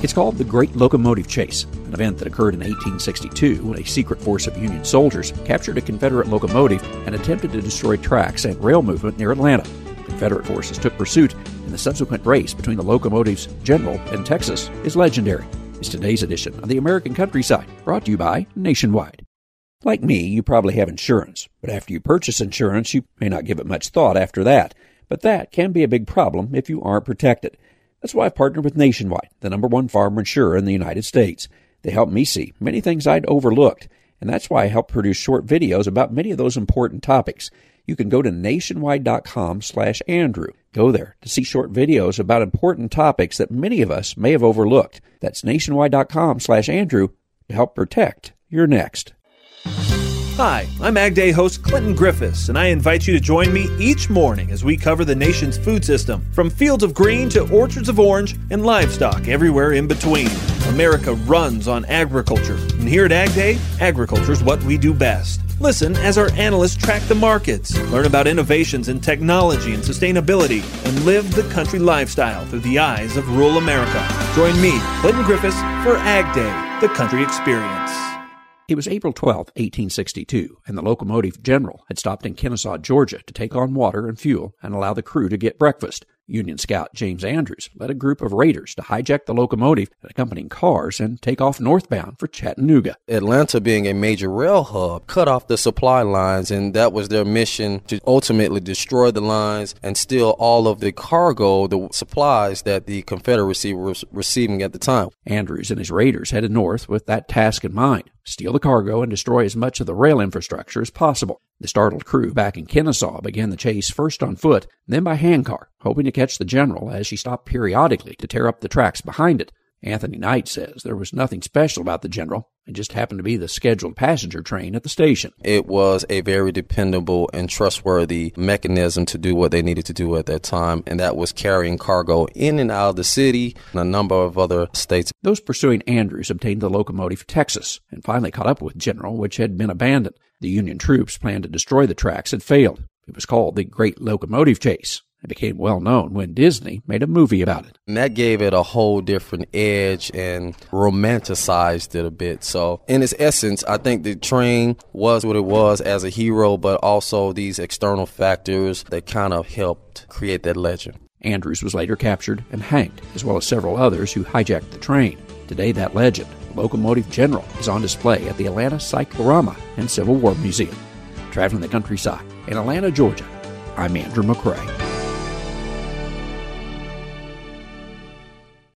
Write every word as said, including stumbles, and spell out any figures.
It's called the Great Locomotive Chase, an event that occurred in eighteen sixty-two when a secret force of Union soldiers captured a Confederate locomotive and attempted to destroy tracks and rail movement near Atlanta. Confederate forces took pursuit, and the subsequent race between the locomotive's general and Texas is legendary. It's today's edition of the American Countryside, brought to you by Nationwide. Like me, you probably have insurance, but after you purchase insurance, you may not give it much thought after that. But that can be a big problem if you aren't protected. That's why I've partnered with Nationwide, the number one farmer insurer in the United States. They help me see many things I'd overlooked, and that's why I help produce short videos about many of those important topics. You can go to nationwide.com slash Andrew. Go there to see short videos about important topics that many of us may have overlooked. That's nationwide.com slash Andrew to help protect your next. Hi, I'm Ag Day host Clinton Griffiths, and I invite you to join me each morning as we cover the nation's food system, from fields of green to orchards of orange and livestock everywhere in between. America runs on agriculture, and here at Ag Day, agriculture is what we do best. Listen as our analysts track the markets, learn about innovations in technology and sustainability, and live the country lifestyle through the eyes of rural America. Join me, Clinton Griffiths, for Ag Day, the country experience. It was April twelfth, eighteen sixty-two, and the locomotive General had stopped in Kennesaw, Georgia, to take on water and fuel and allow the crew to get breakfast. Union scout James Andrews led a group of raiders to hijack the locomotive and accompanying cars and take off northbound for Chattanooga. Atlanta, being a major rail hub, cut off the supply lines, and that was their mission, to ultimately destroy the lines and steal all of the cargo, the supplies that the Confederacy was receiving at the time. Andrews and his raiders headed north with that task in mind: steal the cargo and destroy as much of the rail infrastructure as possible. The startled crew back in Kennesaw began the chase first on foot, then by handcar, hoping to catch the General as she stopped periodically to tear up the tracks behind it. Anthony Knight says there was nothing special about the General. It just happened to be the scheduled passenger train at the station. It was a very dependable and trustworthy mechanism to do what they needed to do at that time, and that was carrying cargo in and out of the city and a number of other states. Those pursuing Andrews obtained the locomotive Texas and finally caught up with General, which had been abandoned. The Union troops planned to destroy the tracks had failed. It was called the Great Locomotive Chase. It became well known when Disney made a movie about it. And that gave it a whole different edge and romanticized it a bit. So in its essence, I think the train was what it was as a hero, but also these external factors that kind of helped create that legend. Andrews was later captured and hanged, as well as several others who hijacked the train. Today, that legend, the Locomotive General, is on display at the Atlanta Cyclorama and Civil War Museum. Traveling the countryside in Atlanta, Georgia, I'm Andrew McCrae.